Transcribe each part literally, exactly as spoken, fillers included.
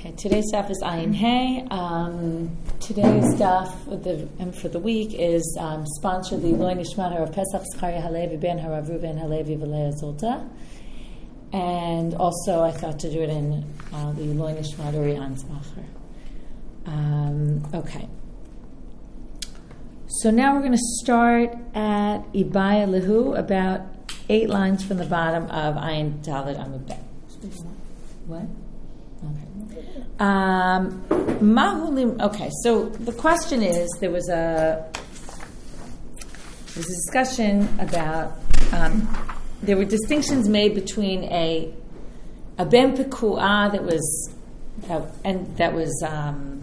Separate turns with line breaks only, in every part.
Okay, today's stuff is Ayin Hey. Um, today's stuff for the, and for the week is um, sponsored the Eloi Nishmat Harav Pesach Zcharia Halevi Ben Harav Ruven Halevi V'Leah Zolta. And also I thought to do it in uh, the Eloi Nishmat Uri Ansbacher. Um, okay. So now we're going to start at Ibaya Lehu, about eight lines from the bottom of Ayin Dalet Amud Bet. What? Okay. Um, Mahulim. Okay. So the question is, there was a there was a discussion about um, there were distinctions made between a a ben pekuah that was that, and that was um,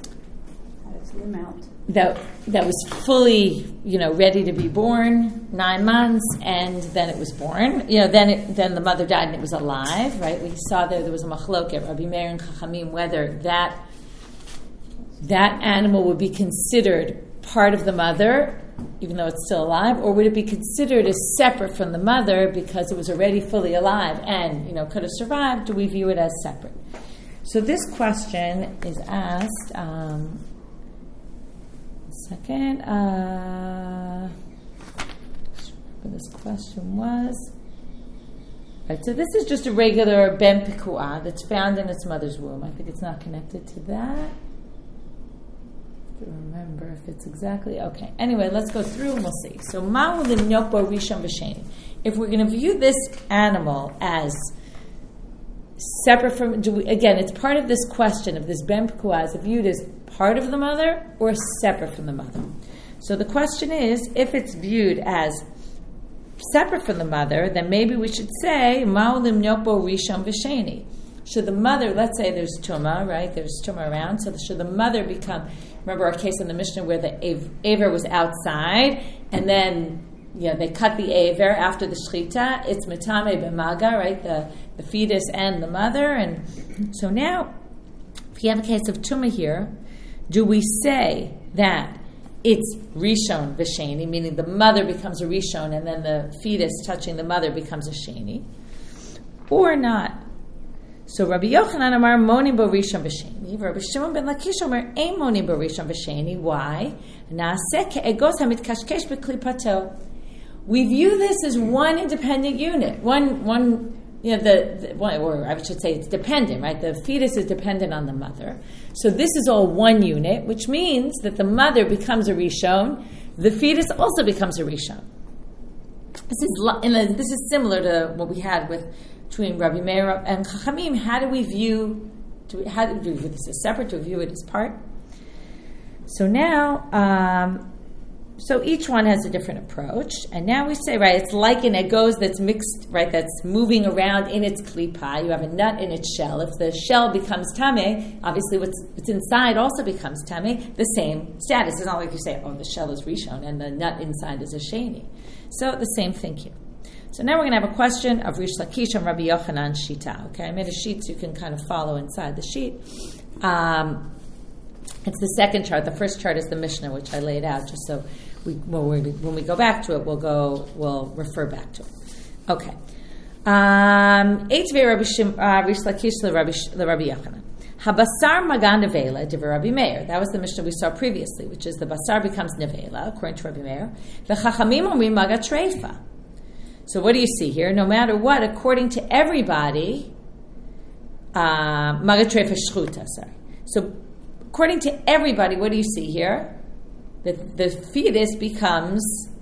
that that was fully, you know, ready to be born, nine months, and then it was born. You know, then it, then the mother died and it was alive, right? We saw there there was a machloket, Rabbi Meir and Chachamim, whether that that animal would be considered part of the mother, even though it's still alive, or would it be considered as separate from the mother because it was already fully alive and, you know, could have survived? Do we view it as separate? So this question is asked. Um, Second, uh, what this question was. Right, so this is just a regular ben pekuah that's found in its mother's womb. I think it's not connected to that. To remember if it's exactly okay. Anyway, let's go through and we'll see. So, ma'u limnyok bo rishon v'sheni. If we're going to view this animal as separate from, do we, again, it's part of this question of this ben pekuah, is it viewed as part of the mother or separate from the mother? So the question is, if it's viewed as separate from the mother, then maybe we should say, Ma'u limnyopo rishon v'sheni. Should the mother, let's say there's tumah, right? There's tumah around, so should the mother become, remember our case in the Mishnah where the aver was outside, and then, you know, they cut the aver after the shechita, it's metame b'maga, right? The, the fetus and the mother, and so now, if you have a case of tumah here, do we say that it's rishon v'sheni, meaning the mother becomes a rishon and then the fetus touching the mother becomes a sheni, or not? So Rabbi Yochanan Amar monim bo rishon v'sheni, Rabbi Shimon ben Lakish Amar ein monim bo rishon v'sheni. Why? Naaseh ke'egos hamitkashkesh b'klipato. We view this as one independent unit, one one. You know, the, the or I should say it's dependent, right? The fetus is dependent on the mother. So this is all one unit, which means that the mother becomes a rishon, the fetus also becomes a rishon. This is and this is similar to what we had with between Rabbi Meir and Chachamim. How do we view? Do we, how do we view this as separate? Do we view it as part? So now. Um, So each one has a different approach, and now we say, right, it's like an egos that's mixed, right, that's moving around in its klipa. You have a nut in its shell. If the shell becomes tameh, obviously what's, what's inside also becomes tameh. The same status. It's not like you say, oh, the shell is rishon and the nut inside is a sheni. So the same thing here. So now we're going to have a question of Rish Lakish and Rabbi Yochanan Shita. Okay, I made a sheet so you can kind of follow inside the sheet. Um, it's the second chart. The first chart is the Mishnah, which I laid out just so we, when, we, when we go back to it, we'll go, we'll refer back to it. Okay. Eitvei Rabbi Rish Lakish LeRabbi Yochanan. Habasar magan nevela divrei Rabbi Meir. That was the Mishnah we saw previously, which is the basar becomes nevela according to Rabbi Meir. V'chachamim omrim maga treifa. So what do you see here? No matter what, according to everybody, uh, maga treifa shchuta. Sorry. So according to everybody, what do you see here? That the fetus becomes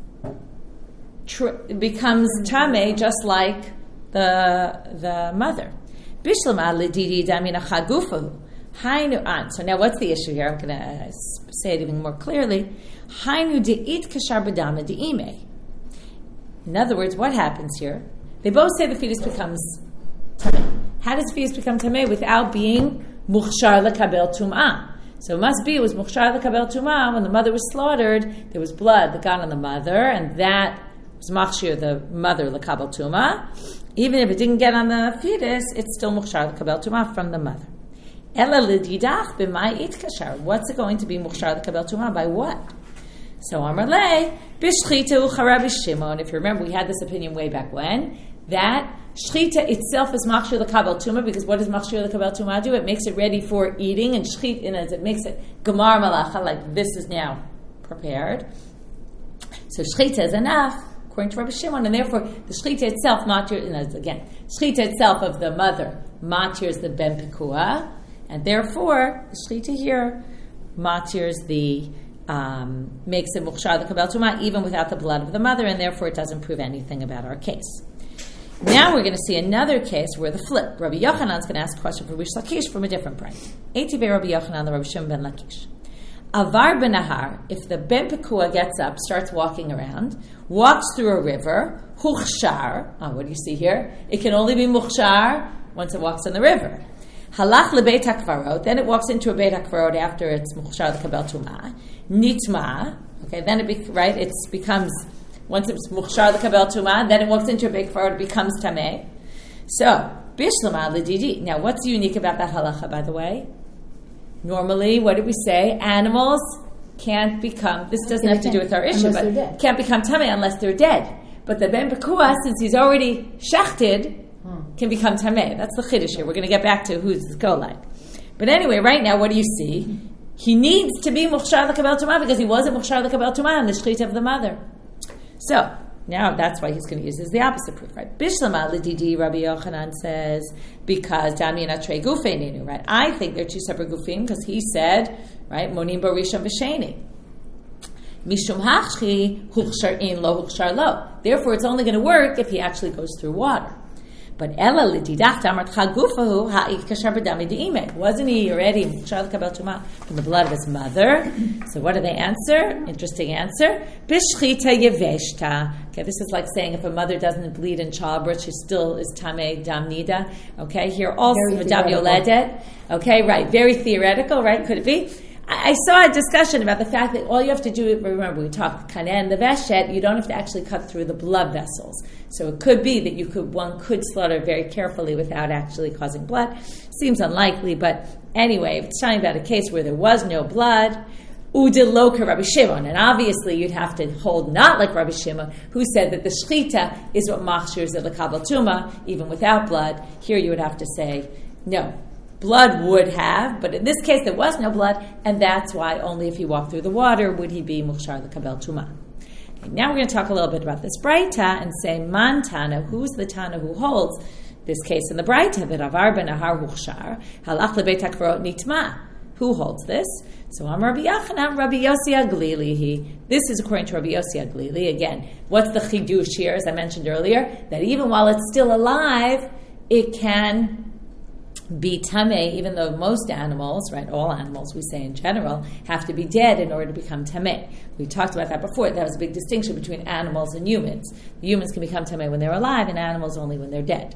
tr- becomes tameh just like the the mother. Bishlama l'didi damina chagufahu. Hainu an. So now, what's the issue here? I'm going to say it even more clearly. Hainu de'it kashar b'dama de'ime. In other words, what happens here? They both say the fetus becomes tameh. How does fetus become tameh without being muchshar lekabel tum'ah? So it must be it was muchshar lekabel tumah. When the mother was slaughtered, there was blood that got on the mother, and that was machshir the mother lekabel tumah. Even if it didn't get on the fetus, it's still muchshar lekabel tumah from the mother. Ela l'didach b'mai itkashar. What's it going to be muchshar lekabel tumah by what? So Amar lei b'shchita ucha Rabbi Shimon. If you remember, we had this opinion way back when that Shchita itself is machshir l'kabel tuma, because what does machshir l'kabel tuma do? It makes it ready for eating, and shchit, and it makes it gemar malacha, like this is now prepared. So shchita is enough, according to Rabbi Shimon, and therefore the shchita itself matir, and again, shchita itself of the mother matirs the ben pekua, and therefore the shchita here matirs the um, makes it mukhshar the kabel tuma even without the blood of the mother, and therefore it doesn't prove anything about our case. Now we're going to see another case where the flip. Rabbi Yochanan is going to ask a question for Rish Lakish from a different point. Eitive Rabbi Yochanan, the Rabbi Shimon ben Lakish. Avar benahar, if the ben pekua gets up, starts walking around, walks through a river, huchshar, oh, what do you see here? It can only be muchshar once it walks in the river. Halach lebeit hakvarot, then it walks into a beit hakvarot after it's muchshar the kabel tumah. Nitma, okay, then it be, right, it becomes, once it's muchshar the kabel tumah, then it walks into a beit hakvarot, it becomes tameh. So, bishlama ledidi. Now, what's unique about that halacha, by the way? Normally, what did we say? Animals can't become, this doesn't have to do with our issue, but can't become tameh unless they're dead. But the ben pekua, since he's already shachted, can become tameh. That's the chiddush here. We're going to get back to who's the go-like. But anyway, right now, what do you see? He needs to be mukhshar l'kabel tumah because he wasn't mukhshar l'kabel tumah in the shchita of the mother. So, now that's why he's going to use this, the opposite proof, right? Bishlama l'didi, Rabbi Yochanan says, because dami atrei gufeininu, right? I think they're two separate gufim because he said, right, monim barishon v'sheni. Mishum hachchi huchshar in lo huchshar lo. Therefore, it's only going to work if he actually goes through water. But ela l'didach damart chagufahu ha'ik kashar b'dami de'imek. Wasn't he already mukhshar l'kabel tumah from the blood of his mother? So what do they answer? Interesting answer. B'shchita yeveshta. Okay, this is like saying if a mother doesn't bleed in childbirth, she still is tameh dam nida. Okay, here also v'dam yoledet. Okay, right. Very theoretical, right? Could it be? I saw a discussion about the fact that all you have to do, remember we talked kanen, the veshet, you don't have to actually cut through the blood vessels. So it could be that you could one could slaughter very carefully without actually causing blood. Seems unlikely, but anyway, if it's talking about a case where there was no blood, udiloka Rabbi Shimon, and obviously you'd have to hold not like Rabbi Shimon, who said that the shchita is what machshir the kabel tumah, even without blood. Here you would have to say, no. Blood would have, but in this case there was no blood, and that's why only if he walked through the water would he be mukhshar l'kabel tumah. Okay, now we're going to talk a little bit about this Braita and say man Tana, who's the Tana who holds this case in the Braita that avar benahar huchshar halach lebeit hakvarot nitma. Who holds this? So I'm Rabbi Yochanan, Rabbi Yossi Aglili. This is according to Rabbi Yossi Aglili. Again, what's the chidush here? As I mentioned earlier, that even while it's still alive, it can be tameh, even though most animals, right, all animals we say in general, have to be dead in order to become tameh. We talked about that before. That was a big distinction between animals and humans. The humans can become tameh when they're alive, and animals only when they're dead.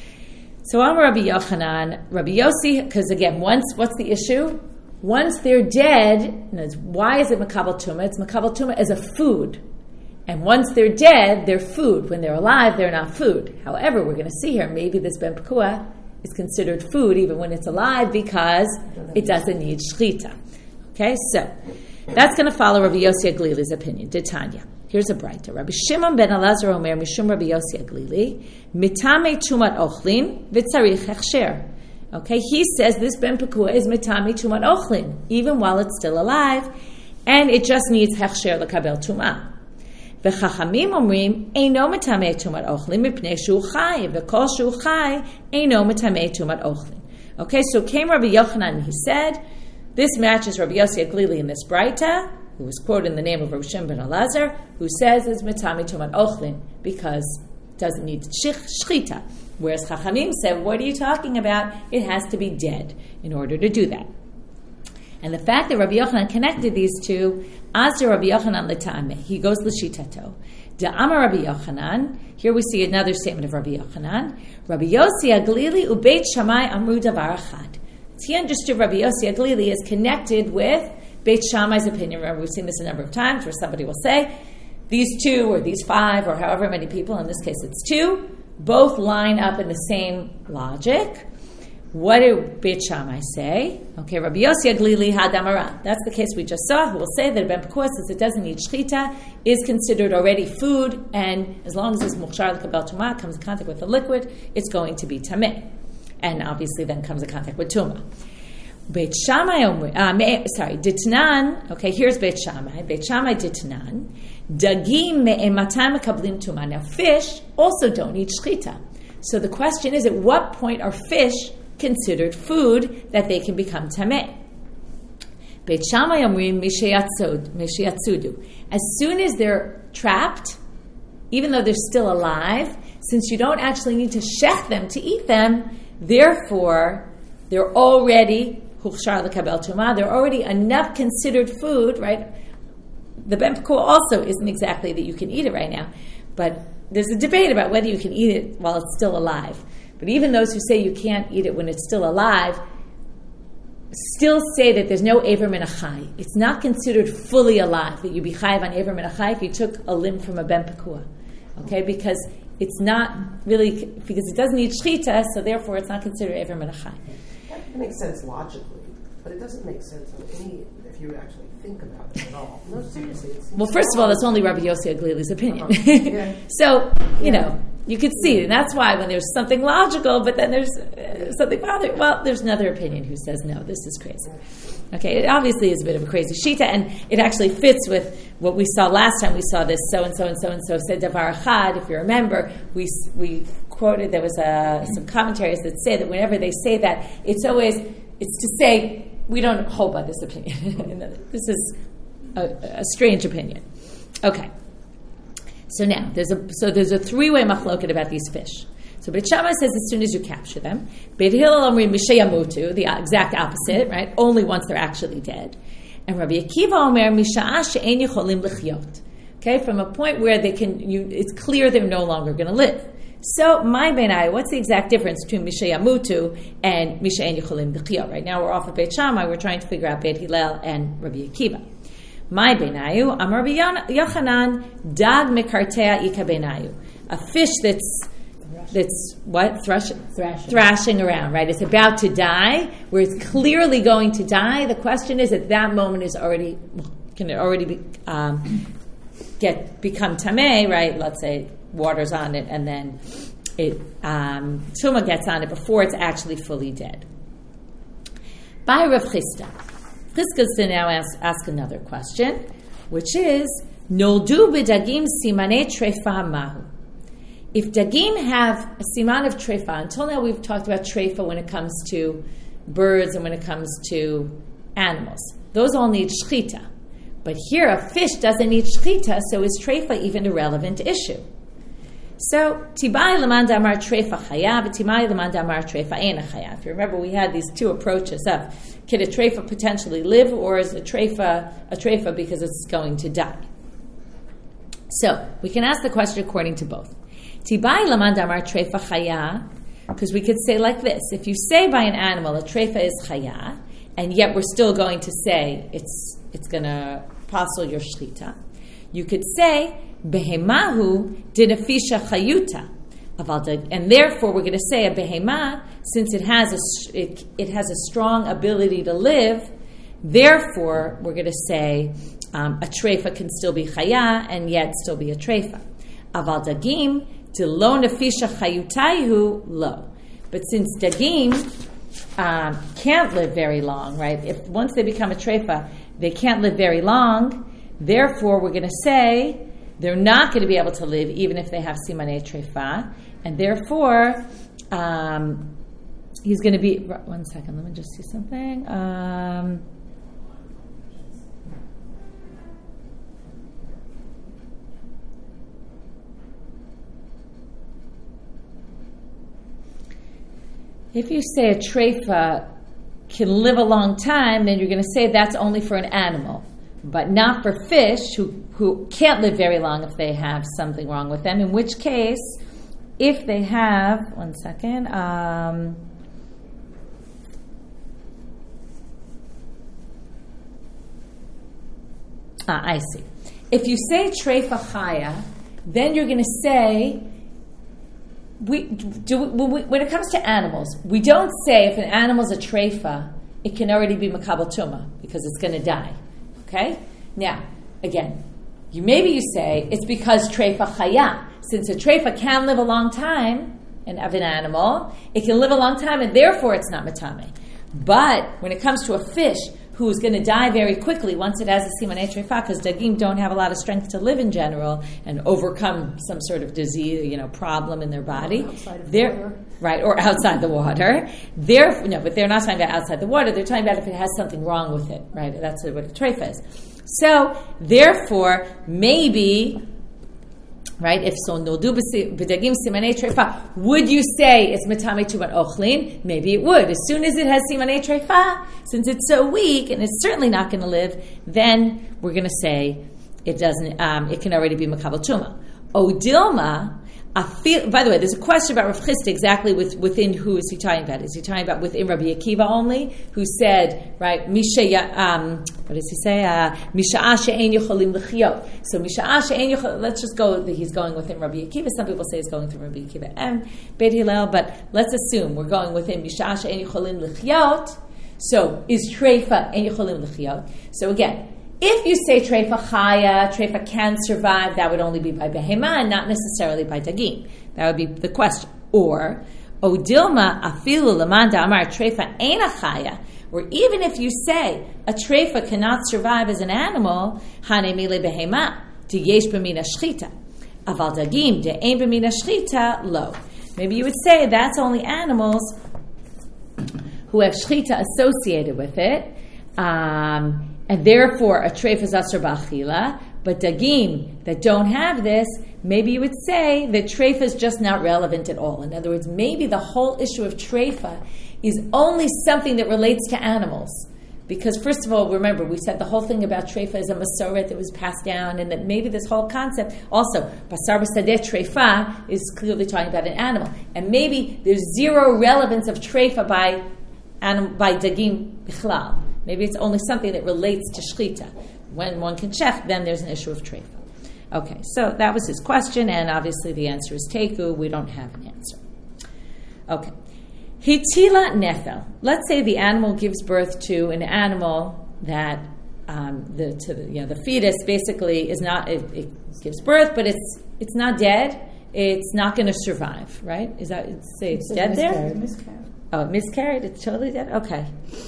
So I'm Rabbi Yochanan, Rabbi Yossi, because again, once, what's the issue? Once they're dead, why is it makabel tumah? It's makabel tumah as a food. And once they're dead, they're food. When they're alive, they're not food. However, we're going to see here, maybe this ben pekua is considered food even when it's alive because it doesn't need shchita. Okay, so that's going to follow Rabbi Yossi Aglili's opinion. Tanya. Here's a Braita. Rabbi Shimon ben Elazar Omer Mishum Rabbi Yossi Aglili mitame tumat ochlin v'tzarich hechsher. Okay, he says this ben pekua is mitame tumat ochlin even while it's still alive, and it just needs hechsher l'kabel tumah. וחכמים אומרים, אינו מטמא תומת אוכלים מפני שהוא חי, וכל שהוא חי, אינו מטמא תומת אוכלים. Okay, so came Rabbi Yochanan and he said, this matches Rabbi Yossi Aglili in this Braita, who was quoted in the name of Rabbi Shimon ben Elazar, who says it's metame tumat ochlin because it doesn't need shchita. Whereas Chachamim said, what are you talking about? It has to be dead in order to do that. And the fact that Rabbi Yochanan connected these two, Azar Rabbi Yochanan l'ta'ameh, he goes l'shitato. Da'amar Rabbi Yochanan, here we see another statement of Rabbi Yochanan, Rabbi Yossi Aglili u'beit Shammai amru davar achad. He understood Rabbi Yossi Aglili is connected with Beit Shammai's opinion. Remember, we've seen this a number of times where somebody will say, these two or these five or however many people, in this case it's two, both line up in the same logic. What do Beit Shammai say? Okay, Rabbi Yossi Aglili Hadamara. That's the case we just saw. Who will say that a ben pekuah, since it doesn't need shchita, is considered already food, and as long as it's mukhshar l'kabel tumah, comes in contact with the liquid, it's going to be tameh, and obviously then comes in contact with tumah. Beit Shammai, uh, sorry, Ditnan. Okay, here's Beit Shammai. Beit Shammai Ditnan. Dagim me'ematam kablim tumah. Now, fish also don't need shchita. So the question is, at what point are fish considered food that they can become tameh? Beit Shammai omrim misheyatzudu. As soon as they're trapped, even though they're still alive, since you don't actually need to shech them to eat them, therefore they're already huchshar l'kabel tumah. They're already enough considered food, right? The ben pekuah also isn't exactly that you can eat it right now, but there's a debate about whether you can eat it while it's still alive. But even those who say you can't eat it when it's still alive still say that there's no Ever Min HaChai. It's not considered fully alive, that you be chayiv on Ever Min HaChai if you took a limb from a ben pekuah. Okay, because it's not really, because it doesn't need shchita, so therefore it's not considered Ever Min HaChai.
That makes sense logically, but it doesn't make sense in any, if you actually think about it at all. No, seriously. It's
well, first of all, that's only Rabbi Yossi Aglili's opinion.
Uh-huh. Yeah.
So, you
yeah.
know, you could see it, and that's why when there's something logical, but then there's uh, something bothering, well, there's another opinion who says, no, this is crazy. Okay, it obviously is a bit of a crazy shita, and it actually fits with what we saw last time. We saw this so-and-so and so-and-so said davar achad. If you remember, we we quoted, there was a, some commentaries that say that whenever they say that, it's always, it's to say, we don't hold by this opinion. This is a, a strange opinion. Okay. So now, there's a so there's a three-way machloket about these fish. So Beit Shammai says as soon as you capture them. Beit Hillel omrim mishayamutu, the exact opposite, right? Only once they're actually dead. And Rabbi Akiva omer misha'ah she'en yicholim lichyot. Okay, from a point where they can, you, it's clear they're no longer going to live. So, my benai, what's the exact difference between mishayamutu and misha'en yicholim lichyot? Right now we're off of Beit Shammai, we're trying to figure out Beit Hillel and Rabbi Akiva. My benayu, Amar Rabbi Yochanan, dag mekartea ika benayu. A fish that's that's what thrashing, thrashing thrashing around, right? It's about to die, where it's clearly going to die. The question is, at that moment, is already can it already be, um, get become tameh, right? Let's say water's on it, and then it um, tuma gets on it before it's actually fully dead. By Rav Chisda. Chizkiah's to now ask, ask another question, which is, Noldu b'dagim simanei treifa mahu. If dagim have a siman of treifa, until now we've talked about treifa when it comes to birds and when it comes to animals. Those all need shchita. But here a fish doesn't need shchita, so is treifa even a relevant issue? So, tibai leman damar treifa chayav, tibai leman damar treifa ena chayav. If you remember, we had these two approaches of, can a treifa potentially live, or is a treifa a treifa because it's going to die? So, we can ask the question according to both. Tibai leman damar treifa chaya, because we could say like this, if you say by an animal a treifa is chaya, and yet we're still going to say it's it's going to passel your shchita, you could say, behemahu dinafisha chayuta, and therefore we're going to say a behema, since it has a it, it has a strong ability to live, therefore we're going to say um, a treifa can still be chaya and yet still be a treifa. Aval dagim de lo nafisha chayutaihu lo, but since dagim um, can't live very long, right? If once they become a treifa, they can't live very long. Therefore, we're going to say they're not going to be able to live even if they have simanei treifa, and therefore um, he's going to be. One second, let me just see something. Um, if you say a treifa can live a long time, then you're going to say that's only for an animal, but not for fish who, who can't live very long if they have something wrong with them, in which case, if they have, one second, um, ah, I see. If you say treifa chaya, then you're going to say we do when, we, when it comes to animals, we don't say if an animal's a treifa, it can already be makabel tuma because it's going to die. Okay? Now, again, you maybe you say it's because treifa chaya. Since a treifa can live a long time, and of an animal, it can live a long time, and therefore it's not matame. But when it comes to a fish who's going to die very quickly once it has a simanei treifa, because dagim don't have a lot of strength to live in general and overcome some sort of disease, you know, problem in their body.
Outside of
they're,
water.
Right, or outside the water. They're, no, but they're not talking about outside the water. They're talking about if it has something wrong with it, right? That's what a treifa is. So, therefore, maybe... Right? If so, noldu b'dagim simanei treifa, would you say it's matame tuban ochlin? Maybe it would. As soon as it has simanei treifa, since it's so weak and it's certainly not going to live, then we're going to say it doesn't. Um, it can already be makabel tuma. Odilma. I feel, by the way, there's a question about Rav Chisda exactly with, within who is he talking about? Is he talking about within Rabbi Akiva only, who said, right, Misha, um, what does he say? Misha'ah she'en yocholim l'chiyot. So Misha'ah she'en yocholim, let's just go, he's going within Rabbi Akiva. Some people say he's going through Rabbi Akiva and Beit Hillel, but let's assume we're going within Misha'ah she'en yocholim l'chiyot. So is treifa en yocholim l'chiyot? So again, if you say treifa chaya, treifa can survive, that would only be by behema and not necessarily by dagim. That would be the question. Or, odilma afilu lamanda amar treifa eina chaya, or even if you say a treifa cannot survive as an animal, hane mile behema, de yesh b'mina shchita, aval dagim de ein b'mina shchita lo. Maybe you would say that's only animals who have shchita associated with it, um, and therefore a treifa is asur b'achila, but dagim that don't have this, maybe you would say that treifa is just not relevant at all. In other words, maybe the whole issue of treifa is only something that relates to animals. Because first of all, remember, we said the whole thing about treifa is a masoret that was passed down, and that maybe this whole concept, also, basar b'sadeh treifa is clearly talking about an animal. And maybe there's zero relevance of treifa by, anim, by dagim bichlal. Maybe it's only something that relates to shchita. When one can check, then there's an issue of treifa. Okay, so that was his question, and obviously the answer is teku. We don't have an answer. Okay. Hitila nefel. Let's say the animal gives birth to an animal that um, the to the you know the fetus basically is not it, it gives birth, but it's it's not dead. It's not going to survive, right? Is that say it's, it's dead there?
Miscarried.
Oh, miscarried. It's totally dead. Okay.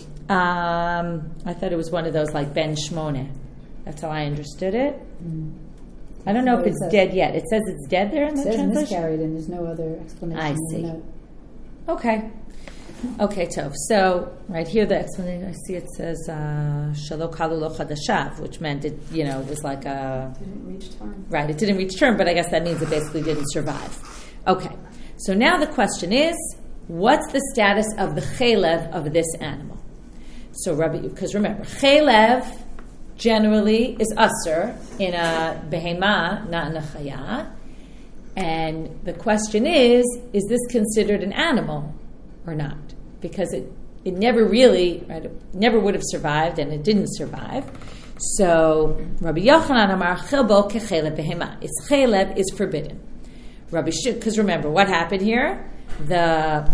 Um, I thought it was one of those like Ben Shmone. That's how I understood it. Mm. I don't know if it's dead yet. It says it's dead there in the translation.
It says miscarried, and there's no other explanation.
I see. Okay. Okay, Tov. So, right here, the explanation, I see it says, Shalo kalu lo chadashav, which meant it, you know, was like a...
It didn't reach term.
Right, it didn't reach term, but I guess that means it basically didn't survive. Okay. So now the question is, what's the status of the chelev of this animal? So, Rabbi, because remember, chelev generally is asur in a behema, not in a chaya. And the question is, is this considered an animal or not? Because it, it never really, right, it never would have survived, and it didn't survive. So, Rabbi Yochanan amar chelbo kechelev behema. Its chelev is forbidden. Rabbi Shua, because remember, what happened here? The,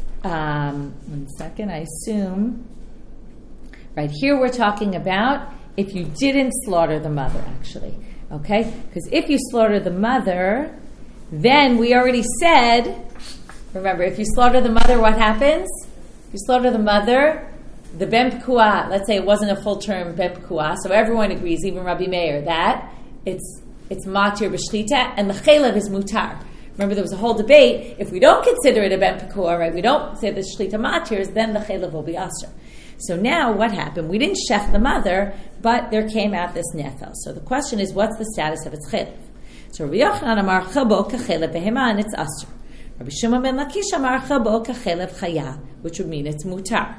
um, one second, I assume, right here we're talking about if you didn't slaughter the mother, actually. Okay? Because if you slaughter the mother, then we already said, remember, if you slaughter the mother, what happens? If you slaughter the mother, the ben pekua, let's say it wasn't a full-term ben pekua, so everyone agrees, even Rabbi Meir, that it's it's matir b'shchita, and the chelev is mutar. Remember, there was a whole debate. If we don't consider it a ben pekua, right, we don't say the shchita matir, then the chelev will be asur. So now, what happened? We didn't shech the mother, but there came out this nefel. So the question is, what's the status of its chelev? So Rabbi Yochanan amar chelbo kechelev behema, and it's asur. Rabbi Shimon ben Lakish amar chelbo kechelev chaya, which would mean it's mutar.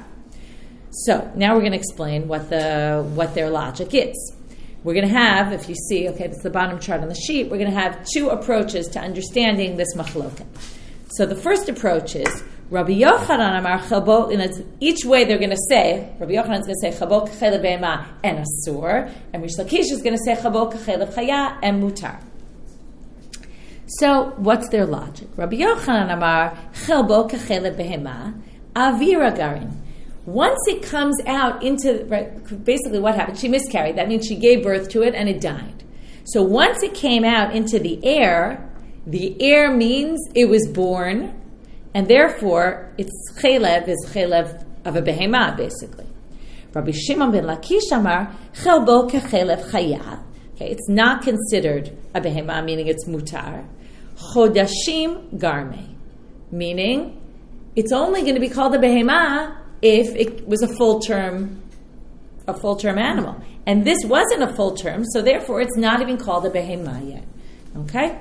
So now we're going to explain what the what their logic is. We're going to have, if you see, okay, that's the bottom chart on the sheet, we're going to have two approaches to understanding this machloket. So the first approach is, Rabbi Yochanan amar chelbo, in each way they're going to say, Rabbi Yochanan is going to say chelbo kechelev behema and asur, and Rish Lakish is going to say chelbo kechelev chaya and mutar. So what's their logic? Rabbi Yochanan Amar, Chelbo kechelev behema, avira garin. Once it comes out into, right, basically what happened? She miscarried. That means she gave birth to it and it died. So once it came out into the air, the air means it was born, and therefore its chelev is chelev of a behema, basically. Rabbi Shimon ben Lakish Amar, Chelbo kechelev chaya. Okay, it's not considered a behema, meaning it's mutar. Chodashim garme, meaning it's only going to be called a behema if it was a full term, a full term animal. And this wasn't a full term, so therefore it's not even called a behema yet. Okay?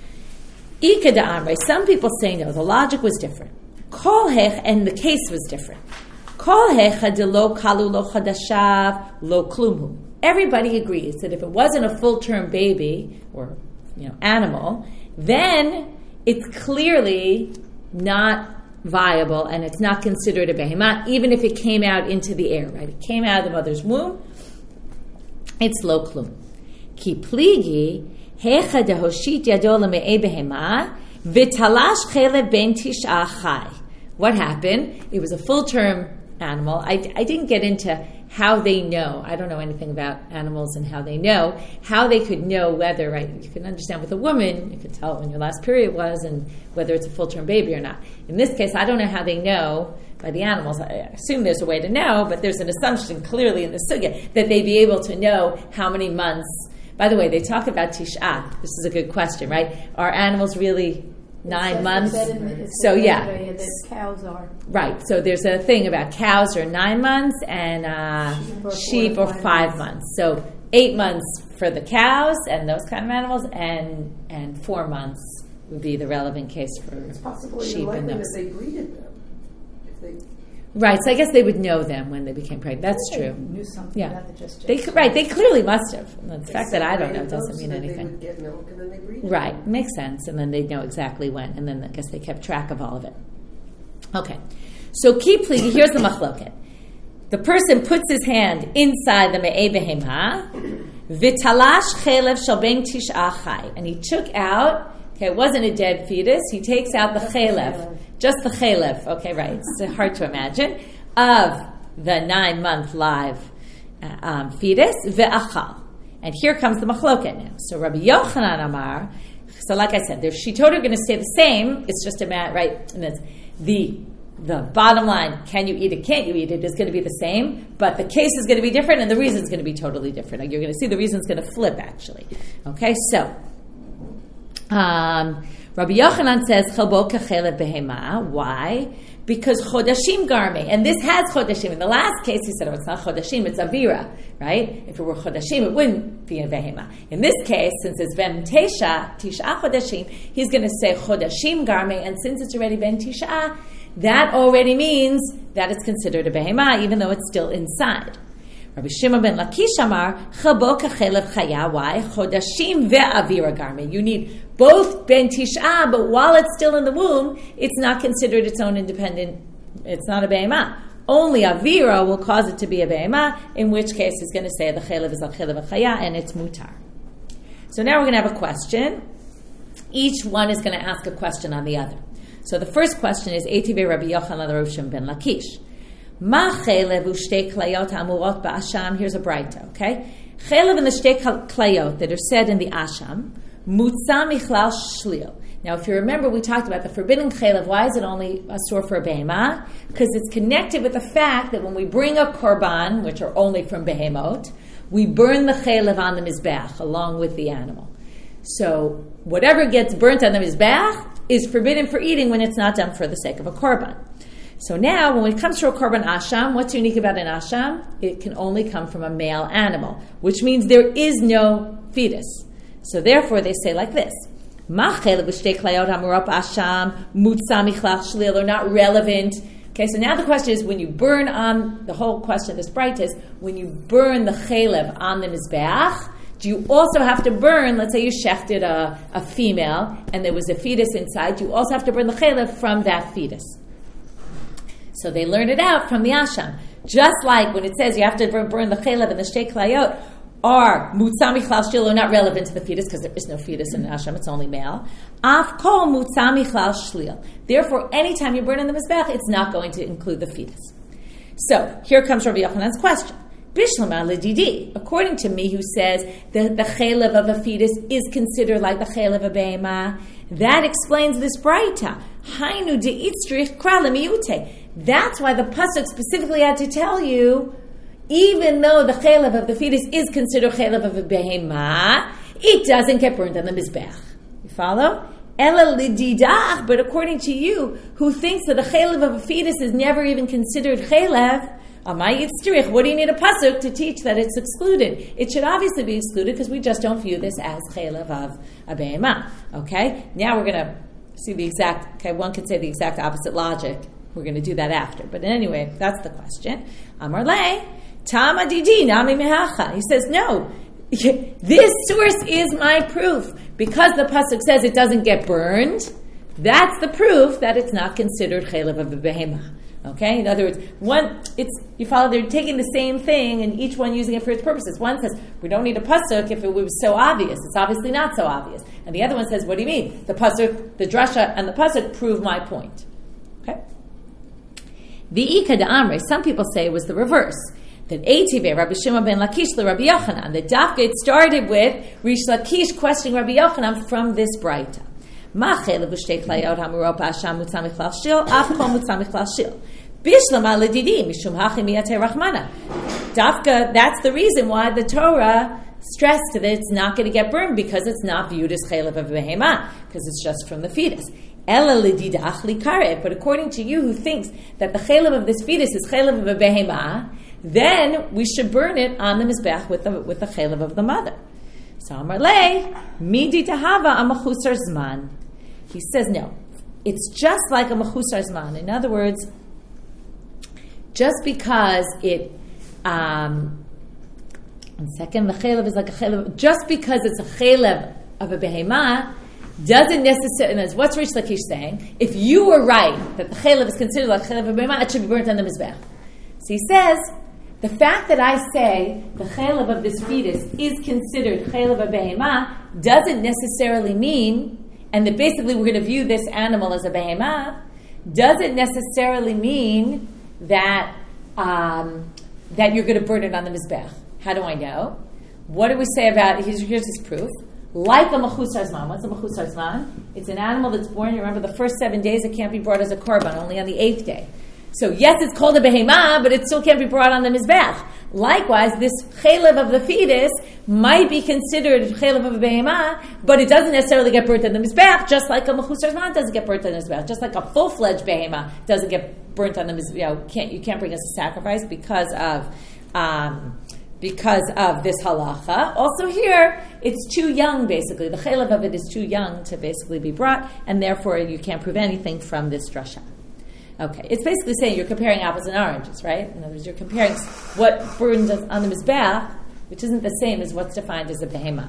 Ika da'amre, some people say no, the logic was different. Kol hech, and the case was different. Kol hecha de lo kalu lo chadashav lo klumhu. Everybody agrees that if it wasn't a full term baby or you know animal, then it's clearly not viable and it's not considered a behemah, even if it came out into the air, right? It came out of the mother's womb, it's lo klum. Ki pligi, hecha dehoshit yado leme'e behemah, v'talash chelev ben tish'a chai. What happened? It was a full-term animal. I, I didn't get into how they know. I don't know anything about animals and how they know. How they could know whether, right, you can understand with a woman, you can tell when your last period was and whether it's a full-term baby or not. In this case, I don't know how they know by the animals. I assume there's a way to know, but there's an assumption clearly in the sugya that they'd be able to know how many months. By the way, they talk about tish'ah. This is a good question, right? Are animals really nine
It's
months?
said in the- it's
So
said
yeah.
in the- that cows are.
Right, so there's a thing about cows are nine months and uh,
Sheep are
sheep
four
are
to
five
five
months.
months.
So eight months for the cows and those kind of animals, and and four months would be the relevant case for
It's possible even
sheep and
likely
those.
that they breeded them. If they,
Right, so I guess they would know them when they became pregnant. That's
They
true.
Knew something
Yeah.
about the gestation.
They could- right, they clearly must have. The
they
fact that I don't know
separated
doesn't
those
mean
so that They
anything.
would get milk and then they breed
Right,
them.
makes sense, and then they'd know exactly when, and then I guess they kept track of all of it. Okay, so keep pleading. Here's the machloket. The person puts his hand inside the me'eh behemah, v'talash chelev shel ben tish'a chai, and he took out. Okay, it wasn't a dead fetus. He takes out the chelev, just the chelev. Okay, right. It's hard to imagine of the nine-month live uh, um, fetus ve'achal. And here comes the machloket now. So Rabbi Yochanan Amar. So like I said, the Shitot are going to stay the same. It's just a matter, right? And it's the the bottom line: can you eat it? Can't you eat it? Is going to be the same, but the case is going to be different, and the reason is going to be totally different. You're going to see the reason is going to flip actually. Okay, so um, Rabbi Yochanan says chelbo kechelev behema. Why? Because chodashim garme, and this has chodashim. In the last case, he said, "Oh, it's not chodashim; it's avira." Right? If it were chodashim, it wouldn't be a behema. In this case, since it's ben tesha tisha chodashim, he's going to say chodashim garme, and since it's already ben tisha, that already means that it's considered a behema, even though it's still inside. Rabbi Shimon ben Lakish Amar, Chelbo kechelev chaya. Why? Chodashim ve'avira garme. You need both ben tish'a, but while it's still in the womb, it's not considered its own independent. It's not a behema. Only avira will cause it to be a behema, in which case he's going to say the chelev is al chelev chaya, and it's mutar. So now we're going to have a question. Each one is going to ask a question on the other. So the first question is Eitive Rabbi Yochanan Rabbi Shimon ben Lakish. Ma chelev u'shtei klayot amurot ba'asham. Here's a braita, okay? Chelev and the shtei klayot that are said in the asham, mutza michlal shlil. Now, if you remember, we talked about the forbidden chelev. Why is it only asur for a behemah? Because it's connected with the fact that when we bring a korban, which are only from behemot, we burn the chelev on the mizbeach along with the animal. So whatever gets burnt on the mizbeach is forbidden for eating when it's not done for the sake of a korban. So now, when it comes to a korban asham, what's unique about an asham? It can only come from a male animal, which means there is no fetus. So therefore, they say like this: Machel v'shtei klayot hamurot asham mutza michlal shlil are not relevant. Okay, so now the question is: when you burn on the whole question of this bright is when you burn the chelev on the mizbeach, do you also have to burn? Let's say you shechted a, a female and there was a fetus inside. Do you also have to burn the chelev from that fetus? So they learned it out from the asham. Just like when it says you have to burn, burn the chelev and the shtei klayot, are mutzah michlal shil, are not relevant to the fetus because there is no fetus in Hashem, it's only male. Af kol mutzah michlal shlil. Therefore, anytime you burn in the mizbech, it's not going to include the fetus. So, here comes Rabbi Yochanan's question. Bishlama ledidi. According to me, who says that the chelev of a fetus is considered like the chelev of a behema, that explains this braita. Hainu deitzrich kra lemiyute. That's why the pasuk specifically had to tell you, even though the chelev of the fetus is considered chelev of a behema, it doesn't get burned on the mizbech. You follow? Ela lididach. But according to you, who thinks that the chelev of a fetus is never even considered chelev, what do you need a pasuk to teach that it's excluded? It should obviously be excluded because we just don't view this as chelev of a behema. Okay? Now we're going to see the exact, okay, one could say the exact opposite logic. We're going to do that after. But anyway, that's the question. Amar le, tama didi nami mehacha. He says, no, this source is my proof. Because the pasuk says it doesn't get burned, that's the proof that it's not considered chelev of a behema. Okay? In other words, one, it's, you follow, they're taking the same thing and each one using it for its purposes. One says, we don't need a pasuk if it was so obvious. It's obviously not so obvious. And the other one says, what do you mean? The pasuk, the drasha and the pasuk prove my point. Okay? The Ika de Amre, some people say it was the reverse. That Eitive, Rabbi Shimon ben Lakish, the Rabbi Yochanan. The Dafka, it started with Rish Lakish questioning Rabbi Yochanan from this braita. Dafka, that's the reason why the Torah stressed that it's not going to get burned because it's not viewed as chelev of behema, because it's just from the fetus. But according to you, who thinks that the chelev of this fetus is chelev of a behema, then we should burn it on the mizbech with the with the chelev of the mother. So Amar le, midi tahava amachusar zman. He says no. It's just like a machusar zman. In other words, just because it, um, one second, the chelev is like a chelev, just because it's a chelev of a behema, doesn't necessarily, and what's Rish Lakish saying? If you were right that the chelev is considered like chelev of a behema, it should be burnt on the mizbech. So he says, the fact that I say the chelev of this fetus is considered chelev of a behema doesn't necessarily mean, and that basically we're going to view this animal as a behema, doesn't necessarily mean that um, that you're going to burn it on the mizbech. How do I know? What do we say about, here's, here's his proof. Like a machusar zman. What's a machusar zman? It's an animal that's born, you remember, the first seven days it can't be brought as a korban, only on the eighth day. So yes, it's called a behema, but it still can't be brought on the mizbech. Likewise, this chelev of the fetus might be considered chelev of a behema, but it doesn't necessarily get burnt on the mizbech, just like a machusar zman doesn't get burnt on the mizbech, just like a full-fledged behema doesn't get burnt on the mizbech. You know, can't, you can't bring us a sacrifice because of um, because of this halacha. Also here, it's too young, basically. The chelev of it is too young to basically be brought, and therefore you can't prove anything from this drasha. Okay, it's basically saying you're comparing apples and oranges, right? In other words, you're comparing what burns on the mizbech, which isn't the same as what's defined as a behema.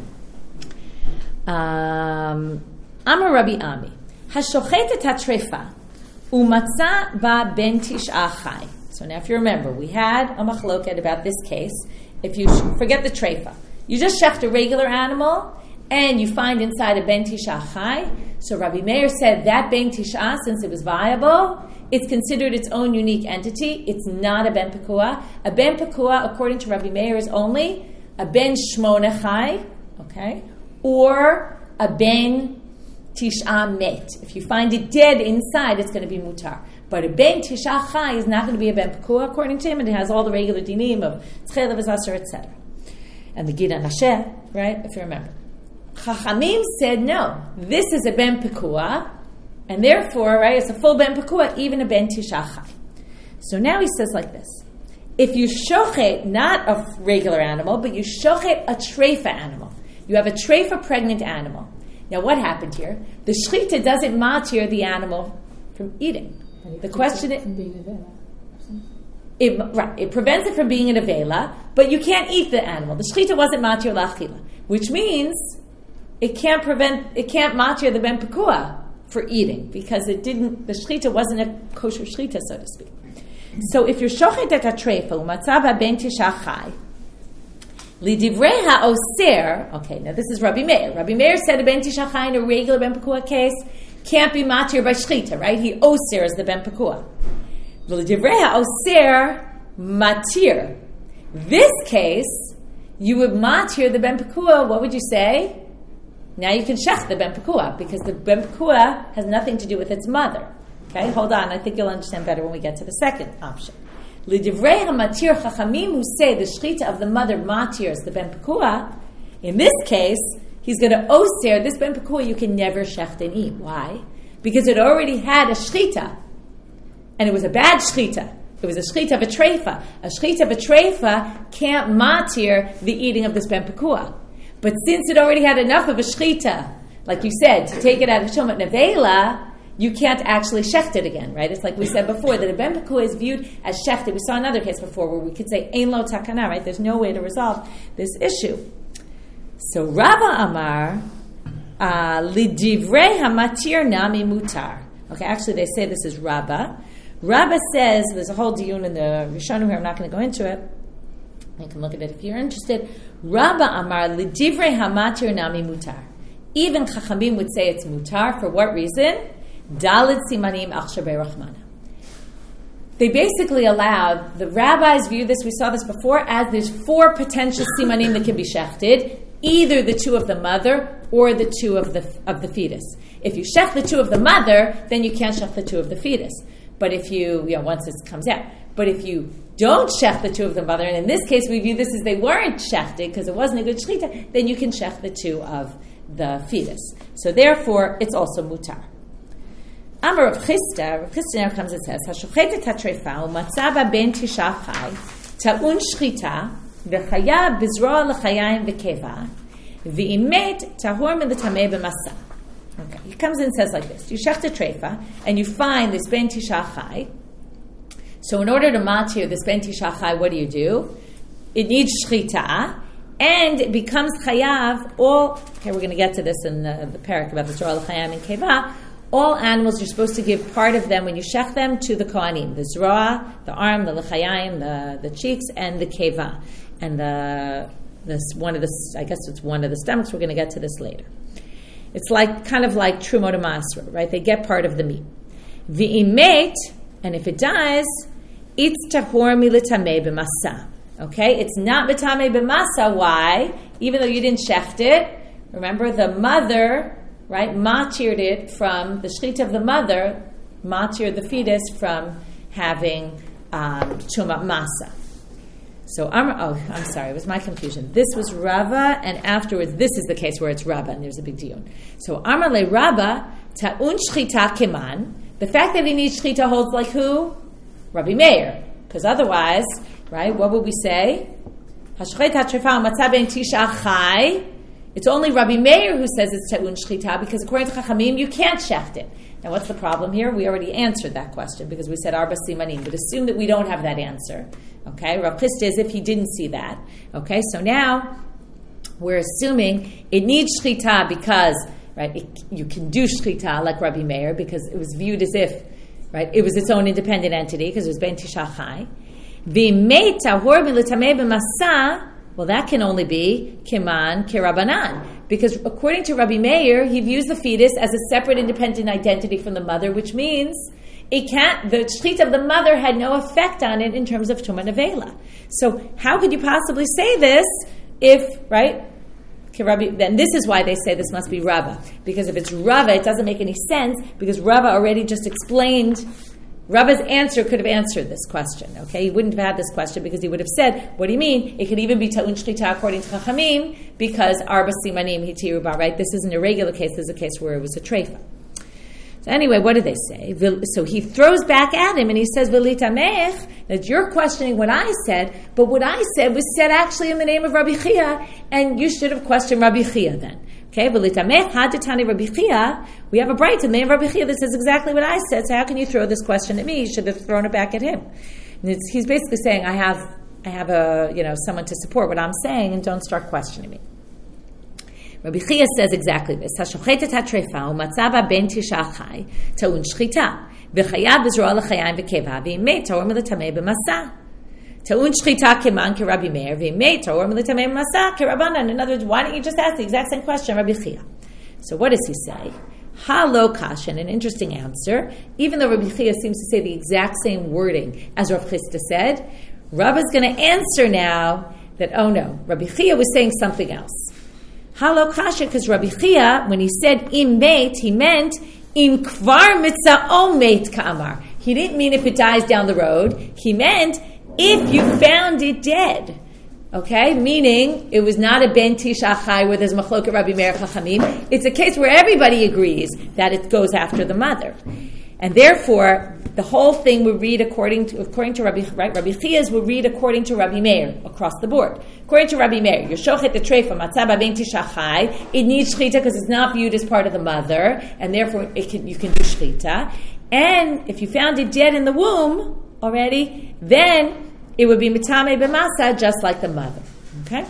Um, Amar Rabbi Ami, Hashochet hatrefa umatza ba ben tish'a chai. So now if you remember, we had a machloket about this case. If you forget the trefa, you just shecht a regular animal, and you find inside a ben tish'a chai. So Rabbi Meir said that ben tish'a, since it was viable, it's considered its own unique entity. It's not a ben pekua. A ben pekua, according to Rabbi Meir, is only a ben shmona chai, okay, or a ben tish'a met. If you find it dead inside, it's going to be mutar. But a ben tish'a chai is not going to be a ben pekua, according to him, and it has all the regular dinim of tzchel v'zasar, et cetera. And the gid anasheh, right? If you remember. Chachamim said, no, this is a ben pekua, and therefore, right, it's a full ben pekua, even a ben tish'a chai. So now he says like this. If you shochet, not a regular animal, but you shochet a treifa animal, you have a treifa pregnant animal. Now what happened here? The shchita doesn't matir the animal from eating. The question is... It, right, it prevents it from being an avela, but you can't eat the animal. The shchita wasn't matir l'achila, which means it can't prevent, it can't matir the ben pekua for eating because it didn't. The shchita wasn't a kosher shchita, so to speak. So if you're shochet et hatreifa umatzav ben tish'a chai, Lidivrei ha'oser. Okay, now this is Rabbi Meir. Rabbi Meir said a ben tisha chai in a regular ben pekua case can't be matir by shchita, right? He oser is the ben pekua. Lidivrei ha'oser matir. This case, you would matir the ben pekua. What would you say? Now you can shech the ben pekua because the ben pekua has nothing to do with its mother. Okay, hold on. I think you'll understand better when we get to the second option. L'divrei hamatir chachamim who say the shchita of the mother matir is the ben pekua. In this case, he's going to oser this ben pekua. You can never shecht and eat. Why? Because it already had a shchita, and it was a bad shchita. It was a shchita of a treifa. A shchita of a treifa can't matir the eating of this ben pekua. But since it already had enough of a shchita, like you said, to take it out of Shomat Nevela, you can't actually shecht it again, right? It's like we said before, that a ben pekua is viewed as shechted. We saw another case before where we could say, ein lo takana, right? There's no way to resolve this issue. So Rava Amar, lidivrei hamatir nami mutar. Okay, actually they say this is Rabba. Rabba says, there's a whole diyun in the Rishonim here, I'm not going to go into it. You can look at it if you're interested. Rabba Amar lidivrei hamatir nami mutar. Even Chachamim would say it's mutar. For what reason? Dalit simanim achshabei rachmana. They basically allowed, the rabbis view this, we saw this before, as there's four potential simanim that can be shechted, either the two of the mother or the two of the of the fetus. If you shech the two of the mother, then you can't shech the two of the fetus. But if you, you know, once this comes out. But if you don't shech the two of the mother, and in this case we view this as they weren't shechted because it wasn't a good shechita, then you can shech the two of the fetus. So therefore, it's also mutar. Amar Rav Chisda, Rav Chisda now comes and says, "Hashochet et hatreifa umatzaba ben tisha chai ta'un shchita v'chaya bizroa l'chayayim v'keva v'imet tahor milatameh b'masa." Okay, he comes in and says like this: you shech the treifa and you find this ben tisha chai. So in order to matir this ben tisha chai, what do you do? It needs shchita. And it becomes chayav, all, okay, we're going to get to this in the, the parak about the Zorah l'chayayim and keva. All animals, you're supposed to give part of them when you shech them to the kohanim. The zroa, the arm, the l'chayayim, the, the cheeks, and the keva. And the, this one of the, I guess it's one of the stomachs. We're going to get to this later. It's like, kind of like trumot masra, right? They get part of the meat. V'imet, and if it dies, it's tahor militameh b'masa. Okay, it's not b'tameh b'masa. Why? Even though you didn't shecht it, remember the mother, right, matired it from the shechita of the mother, matired the fetus from having um, tumat masa. So, I'm, oh, I'm sorry, it was my confusion. This was Rava, and afterwards, this is the case where it's Rava, and there's a big diyun. So, Amar le Rava ta'un shechita keman. The fact that he needs shechita holds like who? Rabbi Meir, because otherwise. Right? What would we say? It's only Rabbi Meir who says it's ta'un shchita because according to Chachamim you can't shecht it. Now what's the problem here? We already answered that question because we said arba simanim, but assume that we don't have that answer. Okay? Rav Chisda as if he didn't see that. Okay? So now we're assuming it needs shchita because right, it, you can do shchita like Rabbi Meir because it was viewed as if right, it was its own independent entity because it was ben tisha chai. V'imeit tahor militameh b'masa. Well, that can only be kiman kirabanan, because according to Rabbi Meir, he views the fetus as a separate, independent identity from the mother, which means it can't. The shechita of the mother had no effect on it in terms of tumat nevela. So, how could you possibly say this if right? Then this is why they say this must be Rava, because if it's Rava, it doesn't make any sense because Rava already just explained. Rava's answer could have answered this question, okay? He wouldn't have had this question because he would have said, what do you mean? It could even be ta'un shchita according to Chachamim because arba simanim hitiru ba, right? This isn't a regular case, this is a case where it was a treifa. So anyway, what do they say? So he throws back at him and he says, V'litamech, that you're questioning what I said, but what I said was said actually in the name of Rabbi Chia, and you should have questioned Rabbi Chia then. Okay, V'litamech haditani Rabbi Chia, we have a bright in the name of Rabbi Chia that says exactly what I said, so how can you throw this question at me? You should have thrown it back at him. And it's, he's basically saying, I have I have a you know someone to support what I'm saying, and don't start questioning me. Rabbi Chia says exactly this. Hashochetet hatreifa umatzaba ben tisha chai ta'un shchita v'chayav b'zroa l'chayayim v'keva v'imet tahor militameh b'masa. Ta'un shchita keman ke Rabbi Meir v'imei ta'or militamei masa ke Rabbanan. In other words, why don't you just ask the exact same question, Rabbi Chia? So what does he say? Ha lo kashan, an interesting answer. Even though Rabbi Chia seems to say the exact same wording as Rav Chisda said, Rabba's going to answer now that, oh no, Rabbi Chia was saying something else. Ha lo kashan, because Rabbi Chia, when he said im meit, he meant im kvar mitza'o meit ka'amar. He didn't mean if it dies down the road. He meant if you found it dead. Okay? Meaning, it was not a ben tisha chai where there's machloket Rabbi Meir Chachamim. It's a case where everybody agrees that it goes after the mother. And therefore, the whole thing would read according to, according to Rabbi, right? Rabbi Chia's would read according to Rabbi Meir across the board. According to Rabbi Meir, you're shochet the treifa matzah ben tisha chai. It needs shchita because it's not viewed as part of the mother, and therefore it can, you can do shchita. And if you found it dead in the womb already, then it would be mitame b'masa, just like the mother. Okay?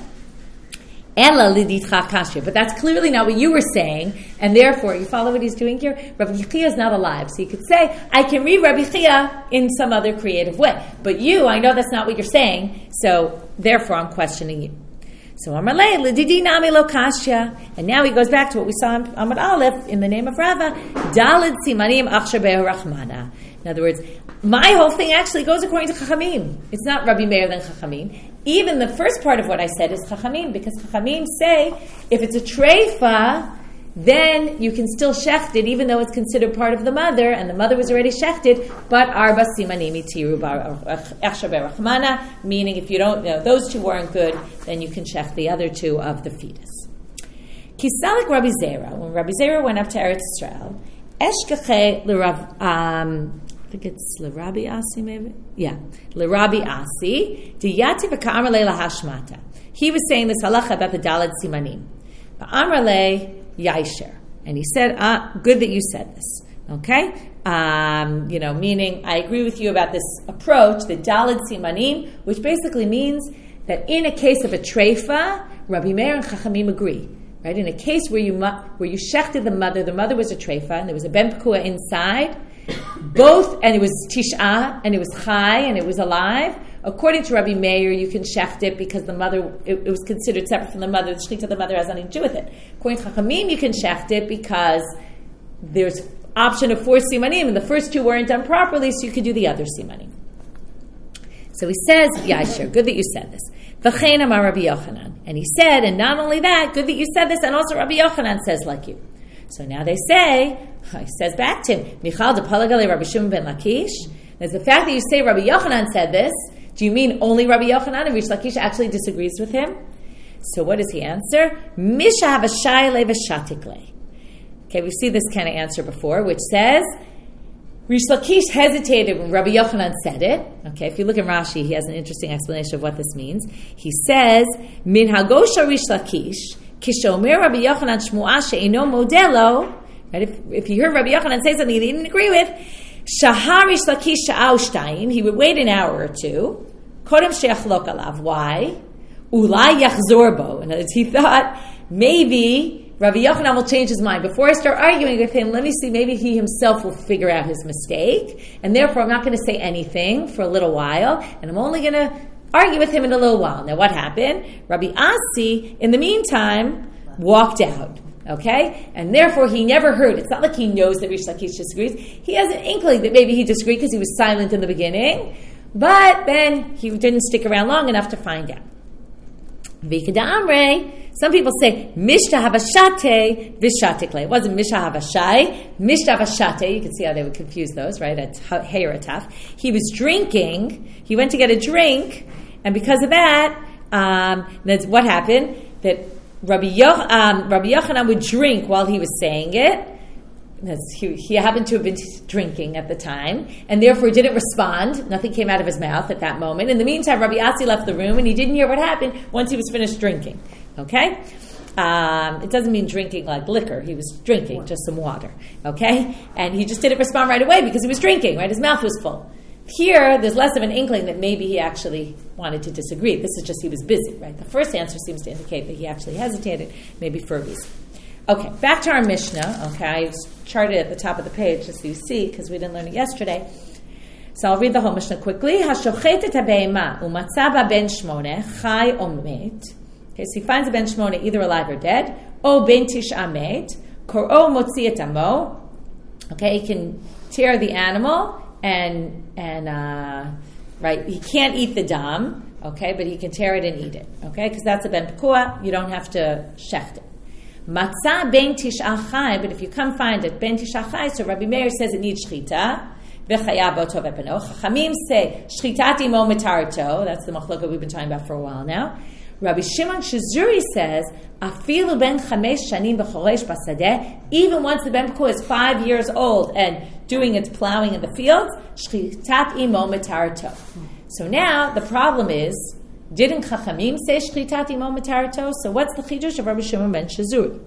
Ela liditcha kashya. But that's clearly not what you were saying, and therefore, you follow what he's doing here? Rabbi Chia is not alive, so you could say, I can read Rabbi Chia in some other creative way. But you, I know that's not what you're saying, so therefore I'm questioning you. So Amalei lididi nami lo kashya. And now he goes back to what we saw in Amud Aleph in the name of Rava. Daled simanim achsher be'rachmana. In other words, my whole thing actually goes according to Chachamim. It's not Rabbi Meir than Chachamim. Even the first part of what I said is Chachamim, because Chachamim say if it's a treifa, then you can still shecht it, even though it's considered part of the mother, and the mother was already shechted, but arba simanim itiru achsher be'rachmana, meaning if you don't know, those two weren't good, then you can shecht the other two of the fetus. Kisalik Rabbi Zera, when Rabbi Zera went up to Eretz Yisrael, eshkache l'Rav, um, I think it's L'Rabi Asi, maybe? Yeah. L'Rabi Asi. Diyati v'ka'amar le lahashmata. He was saying this halacha about the Daled Simanim. V'amar le Yaisher. And he said, ah, good that you said this. Okay? Um, you know, meaning, I agree with you about this approach, the Daled Simanim, which basically means that in a case of a treifa, Rabbi Meir and Chachamim agree. Right? In a case where you where you shechted the mother, the mother was a treifa, and there was a ben pekua inside, both, and it was tish'ah, and it was chai, and it was alive. According to Rabbi Meir, you can shecht it because the mother, it, it was considered separate from the mother. The shechita of the mother has nothing to do with it. According to Chachamim, you can shecht it because there's option of four simanim, and the first two weren't done properly, so you could do the other simanim. So he says, yeah, sure, good that you said this. V'chein amar Rabbi Yochanan. And he said, and not only that, good that you said this, and also Rabbi Yochanan says like you. So now they say, he says back to him, Michal de Palagale Rabbi Shimon ben Lakish. There's the fact that you say Rabbi Yochanan said this, do you mean only Rabbi Yochanan and Rish Lakish actually disagrees with him? So what does he answer? Misha havashai le v'shatikle. Okay, we see this kind of answer before, which says, Rish Lakish hesitated when Rabbi Yochanan said it. Okay, if you look at Rashi, he has an interesting explanation of what this means. He says, Min hagosha Rish Lakish, kishomer Rabbi Yochanan shmu'ah she'ino modelo. Right? If, if you heard Rabbi Yochanan say something he didn't agree with, Shahar Rish Lakish sha'au shtayim, he would wait an hour or two. Kodem she'achlok alav. Why? Ulai yachzor bo. In other words, he thought, maybe Rabbi Yochanan will change his mind. Before I start arguing with him, let me see, maybe he himself will figure out his mistake, and therefore I'm not going to say anything for a little while, and I'm only going to argue with him in a little while. Now what happened? Rabbi Asi, in the meantime, walked out. Okay? And therefore he never heard. It's not like he knows that Rish Lakish disagrees. He has an inkling that maybe he disagreed because he was silent in the beginning, but then he didn't stick around long enough to find out. Vikada Amre. Some people say Mishta Havashate Vishatikle. It wasn't Mishta Havashai, Mishta Havashate. You can see how they would confuse those, right? At Hey or Taf. He was drinking. He went to get a drink, and because of that, um, that's what happened. That Rabbi, Yoch, um, Rabbi Yochanan would drink while he was saying it. He, he happened to have been drinking at the time, and therefore didn't respond. Nothing came out of his mouth at that moment. In the meantime, Rabbi Asi left the room, and he didn't hear what happened once he was finished drinking. Okay? Um, it doesn't mean drinking like liquor. He was drinking just some water. Okay? And he just didn't respond right away because he was drinking, right? His mouth was full. Here, there's less of an inkling that maybe he actually wanted to disagree. This is just he was busy, right? The first answer seems to indicate that he actually hesitated, maybe for a reason. Okay, back to our Mishnah. Okay, I charted it at the top of the page just so you see, because we didn't learn it yesterday. So I'll read the whole Mishnah quickly. Hashochet et habeima umatza ba ben shmone chai o met. Okay, so he finds a ben shmone either alive or dead. O ben tish'a met. Kor'o motzi et amo. Okay, he can tear the animal and and uh, right. He can't eat the dam. Okay, but he can tear it and eat it. Okay, because that's a ben pekua. You don't have to shecht it. Matzah ben tish'a chai. But if you come find it ben tish'a chai, so Rabbi Meir says it needs shchita. Chachamim say shchitat imo mitarto. That's the machloka we've been talking about for a while now. Rabbi Shimon Shizuri says afilu ben chamesh shanim b'choresh basadeh. Even once the ben pekua is five years old and doing its plowing in the fields, shchitat imo mitarto. So now the problem is, didn't Chachamim say shchitat imo mitarto? So what's the chidush of Rabbi Shimon ben Shizuri?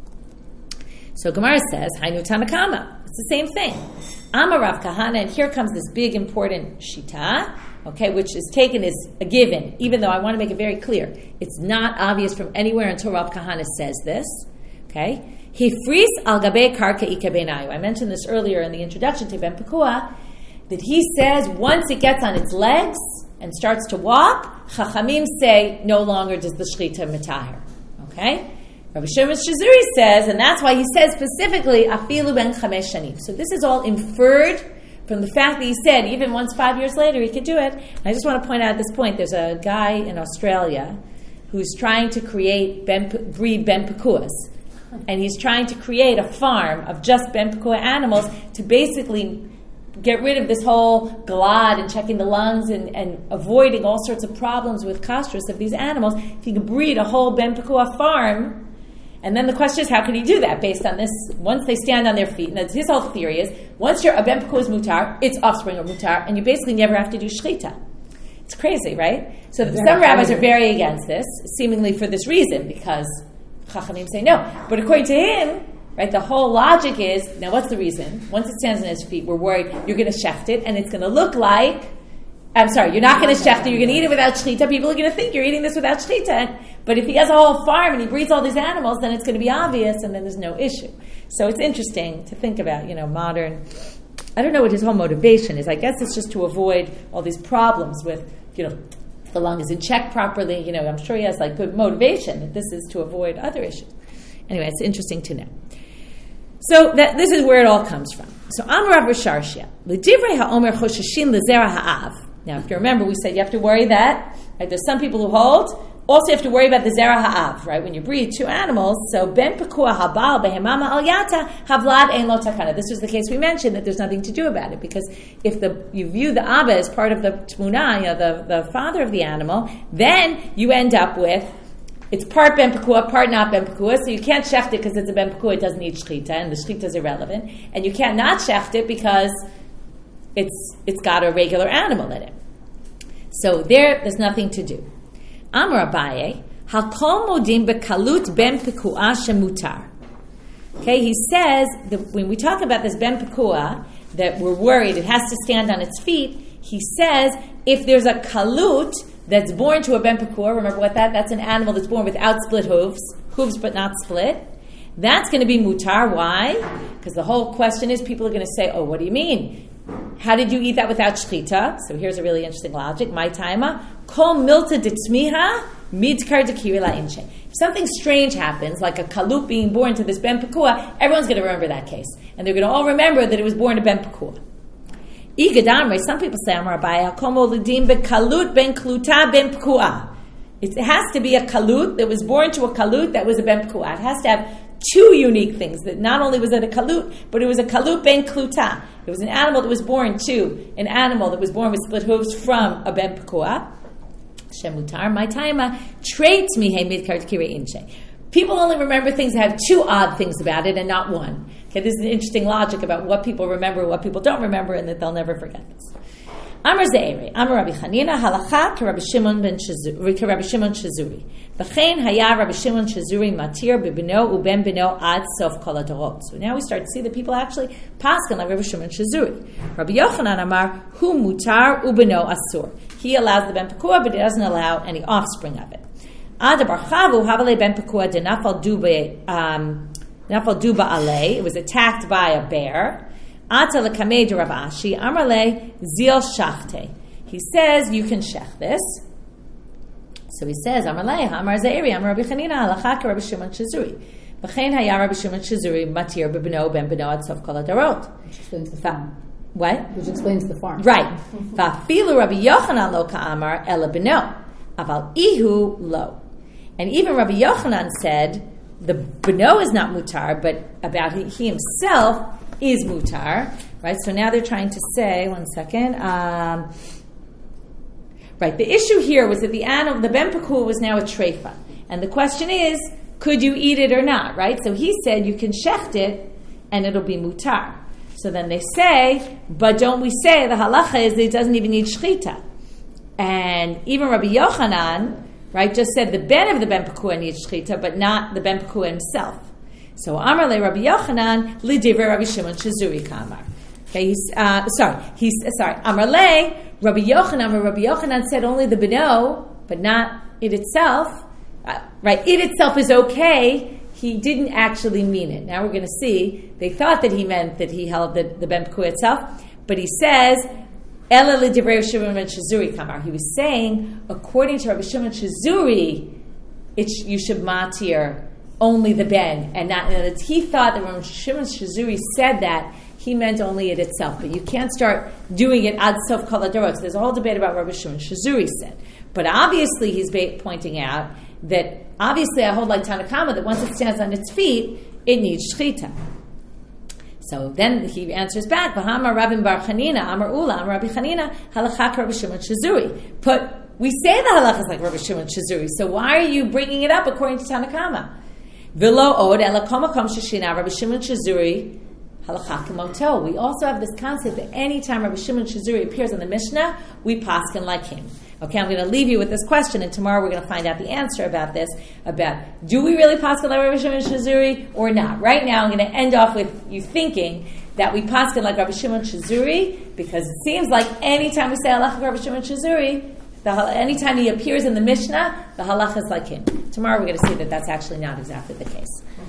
So Gemara says Hainu Tanakama. It's the same thing. Amar Rav Kahana, and here comes this big important shita, okay, which is taken as a given, even though I want to make it very clear. It's not obvious from anywhere until Rav Kahana says this, okay? Hifris al gabe karka ikabenayu. I mentioned this earlier in the introduction to Ben Pekua, that he says once it gets on its legs and starts to walk, Chachamim say no longer does the shchita mitahir, okay? Rabbi Shimon Shizuri says, and that's why he says specifically, afilu ben chamesh shanim. So this is all inferred from the fact that he said, even once five years later, he could do it. And I just want to point out at this point, there's a guy in Australia who's trying to create ben, breed ben pekuas. And he's trying to create a farm of just ben pekua animals to basically get rid of this whole galad and checking the lungs and, and avoiding all sorts of problems with castrus of these animals. If he could breed a whole ben pekua farm. And then the question is, how can he do that based on this? Once they stand on their feet, and that's his whole theory is, once your a ben pekua is mutar, its offspring are mutar, and you basically never have to do shchita. It's crazy, right? So yeah, some rabbis are very against this, seemingly for this reason, because Chachamim say no. But according to him, right, the whole logic is, now what's the reason? Once it stands on its feet, we're worried you're going to shecht it, and it's going to look like, I'm sorry, you're not going to shecht it, you're going to eat it without shchita. People are going to think you're eating this without shchita. But if he has a whole farm and he breeds all these animals, then it's going to be obvious, and then there's no issue. So it's interesting to think about, you know, modern, I don't know what his whole motivation is. I guess it's just to avoid all these problems with, you know, the lung isn't checked properly. You know, I'm sure he has like good motivation that this is to avoid other issues. Anyway, it's interesting to know. So that, this is where it all comes from. So Amar Rav Risharshia, l'divrei ha'omer chosheshin l'zera ha'av. Now, if you remember, we said you have to worry that, right, there's some people who hold, also you have to worry about the zera ha'av, right, when you breed two animals. So ben pekua habal behemama al yata havlad ein lo takana. This was the case we mentioned, that there's nothing to do about it, because if the you view the abba as part of the tmuna, you know, the, the father of the animal, then you end up with, it's part ben pekua, part not ben pekua, so you can't shecht it because it's a ben pekua, it doesn't need shchita, and the shchita is irrelevant, and you can't not shecht it because it's it's got a regular animal in it. So there, there's nothing to do. Amar Abaye, hakol modim bekalut ben pekua shemutar. Okay, he says that when we talk about this ben pekua, that we're worried it has to stand on its feet. He says if there's a kalut that's born to a ben pekua, remember what that? That's an animal that's born without split hooves, hooves but not split. That's going to be mutar. Why? Because the whole question is, people are going to say, "Oh, what do you mean? How did you eat that without shchita?" So here's a really interesting logic. My taima, kol milta ditzmiha midkar dekiri la'inche. If something strange happens, like a kalut being born to this ben pekua, everyone's going to remember that case, and they're going to all remember that it was born to ben pekua. Igadamre, some people say, Amar Abaye, kol molidim bekalut ben kluta ben pekua. It has to be a kalut that was born to a kalut that was a ben pekua. It has to have two unique things, that not only was it a kalut, but it was a kalut ben kluta. It was an animal that was born to an animal that was born with split hooves from a ben pekua. Shemutar, my taima, traits mihe midkar dekiri inche. People only remember things that have two odd things about it and not one. Okay, this is an interesting logic about what people remember, what people don't remember, and that they'll never forget this. Amar Ze'eri, Amar Rabbi Chanina, halacha ke Rabbi Shimon ben Shizuri, ke Rabbi Shimon Shizuri. V'chein haya Rabbi Shimon Shizuri matir bebino uben bino ad sof kol hadorot. So now we start to see that people actually paskin like Rabbi Shimon Shizuri. Rabbi Yochanan Amar, hu mutar ubeno asur. He allows the ben pekua, but he doesn't allow any offspring of it. Ad bar chavu havale ben pekua denafal dube um, nafal duba alei. It was attacked by a bear. Ata l'kamei de Rav Ashi, Amar le zil shachte. He says you can shech this. So he says, Amar le, Amar Zeiri, Amar Rabbi Chanina, halacha ke Rabbi Shimon Shizuri. V'chein haya Rabbi Shimon Shizuri matir b'beno ben beno ad sof kol hadarot.
Which explains the farm.
What?
Which explains the farm.
Right. V'afilu Rabbi Yochanan lo ka'amar ela beno. Aval ihu lo. And even Rabbi Yochanan said, the beno is not mutar, but about he, he himself is mutar. Right? So now they're trying to say, one second, um, right, the issue here was that the animal, the ben pekul was now a treifa. And the question is, could you eat it or not, right? So he said you can shecht it and it'll be mutar. So then they say, but don't we say the halacha is that it doesn't even need shechita? And even Rabbi Yochanan, right, just said the ben of the ben pekul needs shechita, but not the ben pekul himself. So Amar le Rabbi Yochanan lidivrei Rabbi Shimon Shizuri kamar. Okay, he's uh, sorry. He's uh, sorry. Amar le Rabbi Yochanan. Rabbi Yochanan said only the beno, but not it itself. Uh, right, it itself is okay. He didn't actually mean it. Now we're going to see. They thought that he meant that he held the, the ben pekul itself, but he says Ela lidivrei Rabbi Shimon Shizuri kamar. He was saying, according to Rabbi Shimon Shizuri, it sh- you should matir only the ben, and not. And he thought that when Shimon Shizuri said that, he meant only it itself. But you can't start doing it ad sof kol hadarot. So there's a whole debate about what Rabbi Shimon Shizuri said. But obviously, he's ba- pointing out that obviously I hold like Tanna Kama that once it stands on its feet, it needs shechita. So then he answers back, V'hamar Rabbi Bar Chanina, Amar Ula, Amar Rabbi Chanina, halachak Rabbi Shimon Shizuri. But we say the halach is like Rabbi Shimon Shizuri, so why are you bringing it up according to Tanna Kama? V'lo od ela kol makom sheshina Rabbi Shimon Shizuri halachak motel. We also have this concept that any time Rabbi Shimon Shizuri appears in the Mishnah, we paskin like him. Okay, I'm going to leave you with this question, and tomorrow we're going to find out the answer about this, about do we really paskin like Rabbi Shimon Shizuri or not? Right now, I'm going to end off with you thinking that we paskin like Rabbi Shimon Shizuri, because it seems like any time we say halach Rabbi Shimon Shizuri, the, anytime he appears in the Mishnah, the halach is like him. Tomorrow we're going to see that that's actually not exactly the case.